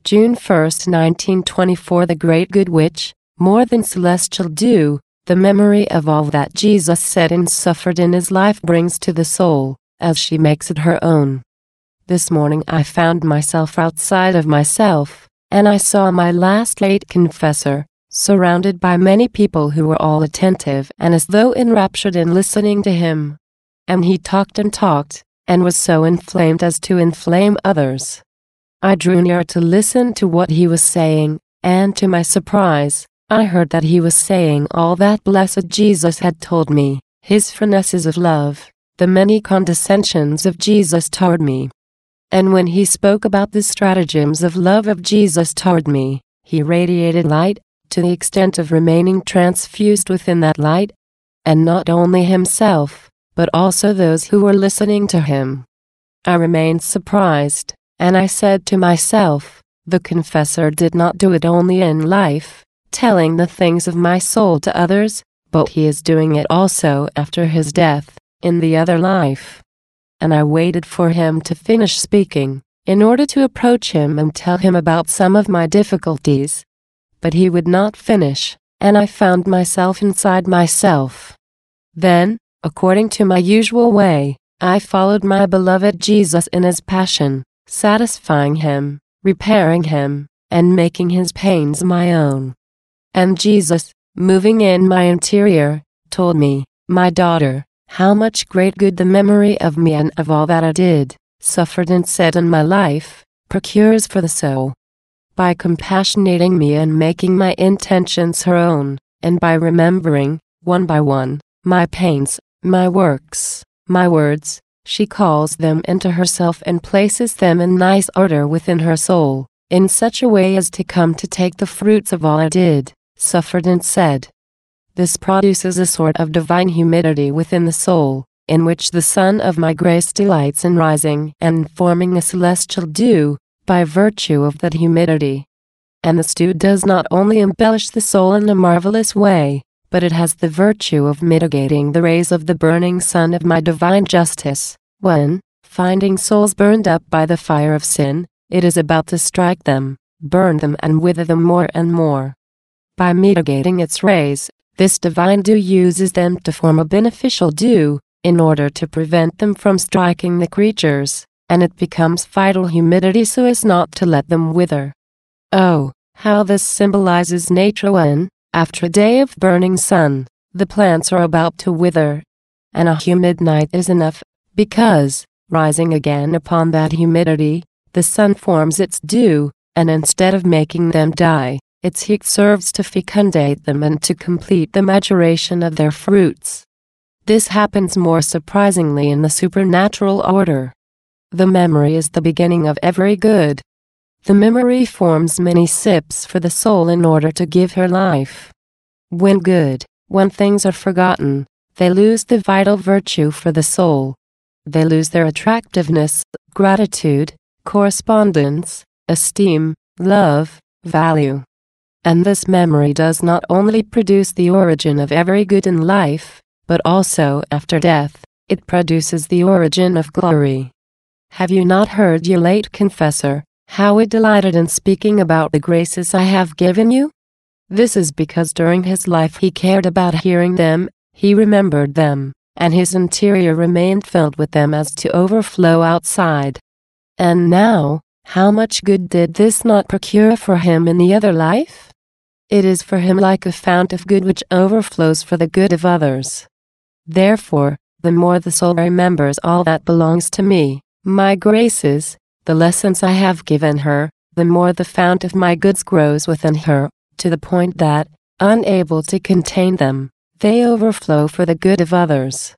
June 1, 1924. The great good which, more than celestial dew, the memory of all that Jesus said and suffered in his life brings to the soul, as she makes it her own. This morning I found myself outside of myself, and I saw my last late confessor, surrounded by many people who were all attentive and as though enraptured in listening to him. And he talked, and was so inflamed as to inflame others. I drew near to listen to what he was saying, and to my surprise, I heard that he was saying all that blessed Jesus had told me, his finesses of love, the many condescensions of Jesus toward me. And when he spoke about the stratagems of love of Jesus toward me, he radiated light, to the extent of remaining transfused within that light, and not only himself, but also those who were listening to him. I remained surprised, and I said to myself, the confessor did not do it only in life, telling the things of my soul to others, but he is doing it also after his death, in the other life. And I waited for him to finish speaking, in order to approach him and tell him about some of my difficulties. But he would not finish, and I found myself inside myself. Then, according to my usual way, I followed my beloved Jesus in his passion, satisfying him, repairing him, and making his pains my own. And Jesus, moving in my interior, told me, my daughter, how much great good the memory of me and of all that I did, suffered and said in my life, procures for the soul. By compassionating me and making my intentions her own, and by remembering, one by one, my pains, my works, my words, she calls them into herself and places them in nice order within her soul, in such a way as to come to take the fruits of all I did, suffered and said. This produces a sort of divine humidity within the soul, in which the sun of my grace delights in rising and forming a celestial dew, by virtue of that humidity. And this dew does not only embellish the soul in a marvelous way, but it has the virtue of mitigating the rays of the burning sun of my divine justice, when, finding souls burned up by the fire of sin, it is about to strike them, burn them and wither them more and more. By mitigating its rays, this divine dew uses them to form a beneficial dew, in order to prevent them from striking the creatures, and it becomes vital humidity so as not to let them wither. Oh, how this symbolizes nature when, after a day of burning sun, the plants are about to wither. And a humid night is enough, because, rising again upon that humidity, the sun forms its dew, and instead of making them die, its heat serves to fecundate them and to complete the maturation of their fruits. This happens more surprisingly in the supernatural order. The memory is the beginning of every good. The memory forms many sips for the soul in order to give her life. When things are forgotten, they lose the vital virtue for the soul. They lose their attractiveness, gratitude, correspondence, esteem, love, value. And this memory does not only produce the origin of every good in life, but also after death, it produces the origin of glory. Have you not heard your late confessor, how he delighted in speaking about the graces I have given you? This is because during his life he cared about hearing them, he remembered them, and his interior remained filled with them as to overflow outside. And now, how much good did this not procure for him in the other life? It is for him like a fount of good which overflows for the good of others. Therefore, the more the soul remembers all that belongs to me, my graces, the lessons I have given her, the more the fount of my goods grows within her, to the point that, unable to contain them, they overflow for the good of others.